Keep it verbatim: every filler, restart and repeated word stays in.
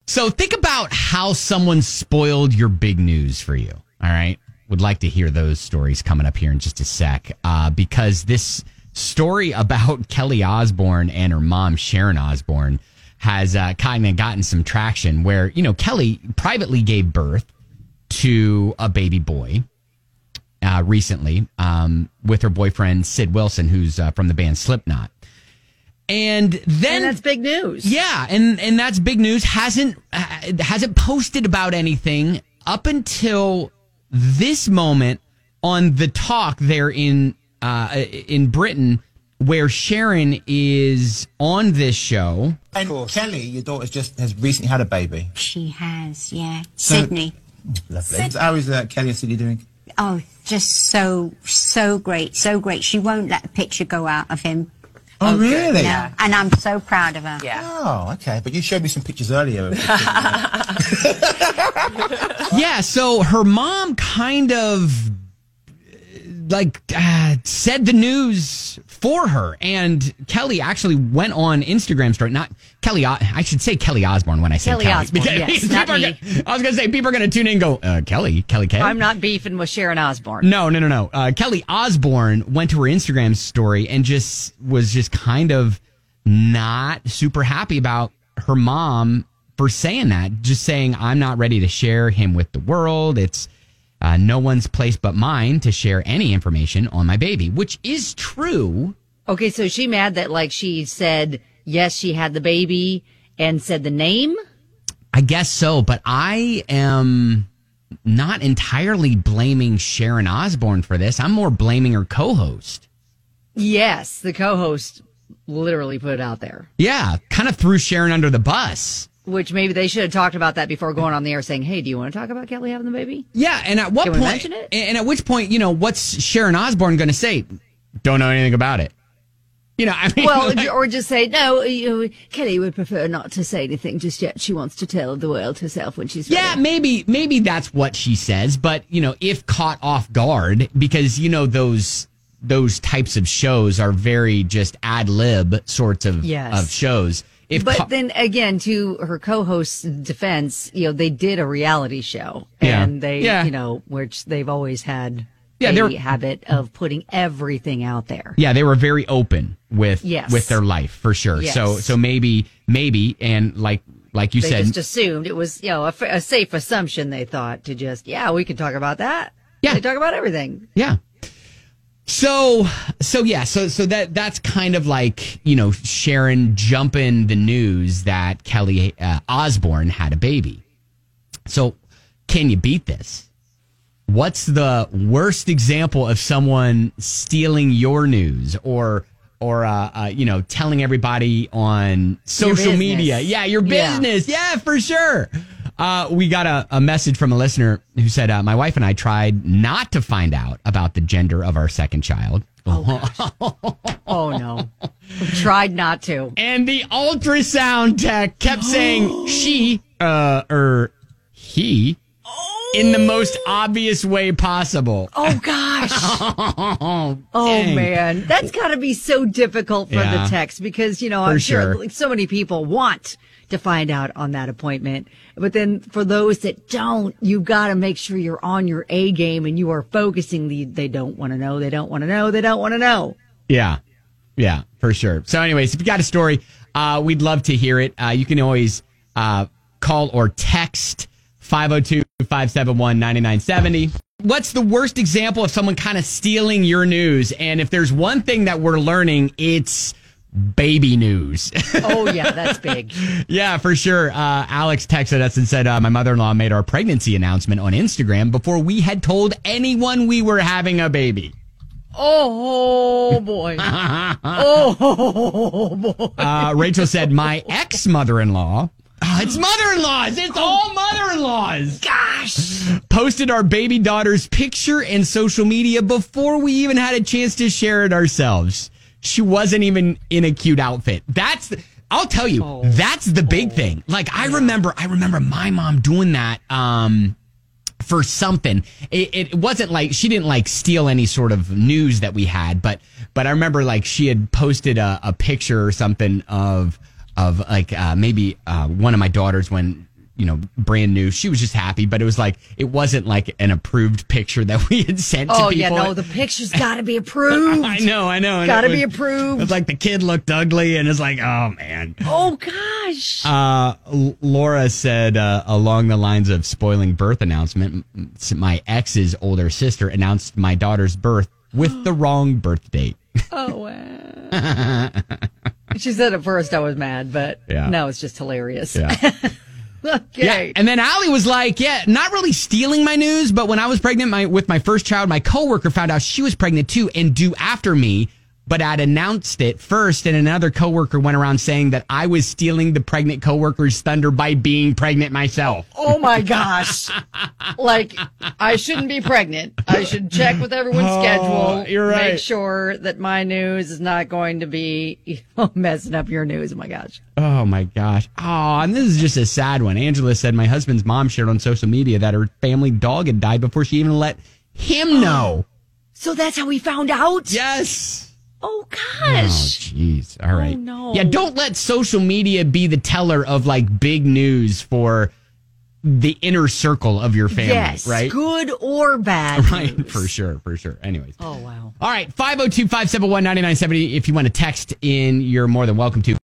So think about how someone spoiled your big news for you. All right. Would like to hear those stories coming up here in just a sec. Uh, because this story about Kelly Osbourne and her mom, Sharon Osbourne, has uh, kind of gotten some traction where, you know, Kelly privately gave birth to a baby boy uh, recently um, with her boyfriend, Sid Wilson, who's uh, from the band Slipknot. And then and that's big news. Yeah, and, and that's big news. Hasn't uh, hasn't posted about anything up until this moment on The Talk there in uh, in Britain, where Sharon is on this show. And Kelly, your daughter, just has recently had a baby. She has, yeah. So- Sydney. Lovely. How is uh, Kelly and Sydney doing? Oh, just so, so great, so great. She won't let a picture go out of him. Oh, really? No, and I'm so proud of her. Yeah. Oh, okay. But you showed me some pictures earlier. Yeah, so her mom kind of like uh, said the news for her, and Kelly actually went on Instagram story. Not Kelly, O- I should say Kelly Osbourne when I say Kelly Kelly. Osbourne, Because yes, people not are me. gonna- I was going to say people are going to tune in and go, uh, Kelly, Kelly K. I'm not beefing with Sharon Osbourne. No, no, no, no. Uh, Kelly Osbourne went to her Instagram story and just was just kind of not super happy about her mom for saying that. Just saying, I'm not ready to share him with the world. It's uh, no one's place but mine to share any information on my baby, which is true. Okay, so is she mad that, like, she said, yes, she had the baby and said the name? I guess so, but I am not entirely blaming Sharon Osbourne for this. I'm more blaming her co-host. Yes, the co-host literally put it out there. Yeah, kind of threw Sharon under the bus. Which maybe they should have talked about that before going on the air saying, hey, do you want to talk about Kelly having the baby? Yeah, and at what Can we point? mention it? And at which point, you know, what's Sharon Osbourne going to say? Don't know anything about it. You know, I mean, Well, like- or just say, no, you, Kelly would prefer not to say anything just yet. She wants to tell the world herself when she's ready. yeah, maybe, maybe that's what she says. But you know, if caught off guard, because you know those those types of shows are very just ad lib sorts of Yes. of shows. If But ca- then again, to her co-host's defense, you know, they did a reality show, Yeah. and they, Yeah. you know, which they've always had Yeah, a they're- habit of putting everything out there. yeah, they were very open with Yes. with their life for sure. Yes. So so maybe maybe and like like you They said, just assumed it was, you know, a, f- a safe assumption. They thought to just, yeah, we can talk about that. Yeah. they talk about everything. yeah. So, so yeah, so so that that's kind of like, you know, Sharon jumping the news that Kelly uh, Osbourne had a baby. So, can you beat this? What's the worst example of someone stealing your news or or uh, uh, you know, telling everybody on social business. media? Yeah, your Yeah. business. Yeah, for sure. Uh, we got a, a message from a listener who said, uh, my wife and I tried not to find out about the gender of our second child. Oh no, we tried not to. And the ultrasound tech kept saying she, uh, or he, in the most obvious way possible. Oh gosh. Oh, Oh dang. man, that's got to be so difficult for Yeah. the text because, you know, For I'm sure, sure. like, so many people want to find out on that appointment. But then for those that don't, you've got to make sure you're on your A game and you are focusing. The, they don't want to know. They don't want to know. They don't want to know. Yeah. Yeah, for sure. So anyways, if you got a story, uh, we'd love to hear it. Uh, you can always uh, call or text five oh two, five seven one, nine nine seven oh. What's the worst example of someone kind of stealing your news? And if there's one thing that we're learning, it's baby news. Oh yeah, that's big. Yeah, for sure. Uh, Alex texted us and said, uh, my mother-in-law made our pregnancy announcement on Instagram before we had told anyone we were having a baby. Oh boy. Oh boy. Uh, Rachel said, my ex-mother-in-law, oh, it's mother-in-laws, it's all mother-in-laws. Gosh. Posted our baby daughter's picture in social media before we even had a chance to share it ourselves. She wasn't even in a cute outfit. That's, the, I'll tell you, Oh. that's the big thing. Like, I remember, I remember my mom doing that, um, for something. It, it wasn't like, she didn't like steal any sort of news that we had, but, but I remember like she had posted a, a picture or something of, of like, uh, maybe, uh, one of my daughters when you know, brand new. She was just happy, but it was like, it wasn't like an approved picture that we had sent to Oh, people. yeah, no, the picture's got to be approved. I know, I know. Got to it be was- approved. It was like the kid looked ugly, and it's like, oh, man. Oh, gosh. Uh, L- Laura said uh, along the lines of spoiling birth announcement, m- my ex's older sister announced my daughter's birth with the wrong birth date. Oh, wow. She said at first I was mad, but Yeah. no, it's just hilarious. Yeah. Okay. Yeah, and then Allie was like, yeah, not really stealing my news, but when I was pregnant my, with my first child, my coworker found out she was pregnant too and due after me, but I'd announced it first, and another coworker went around saying that I was stealing the pregnant coworker's thunder by being pregnant myself. Oh my gosh. Like, I shouldn't be pregnant. I should check with everyone's Oh, schedule. you're right. Make sure that my news is not going to be you know, messing up your news. Oh my gosh. Oh my gosh. Oh, and this is just a sad one. Angela said my husband's mom shared on social media that her family dog had died before she even let him know. So that's how we found out? Yes. Oh Oh, gosh. jeez. All right. no. Yeah, don't let social media be the teller of like big news for the inner circle of your family, yes. right? Good or bad. Right, news. for sure, for sure. Anyways. Oh wow. All right, five oh two, five seven one, nine nine seven oh if you want to text in, you're more than welcome to.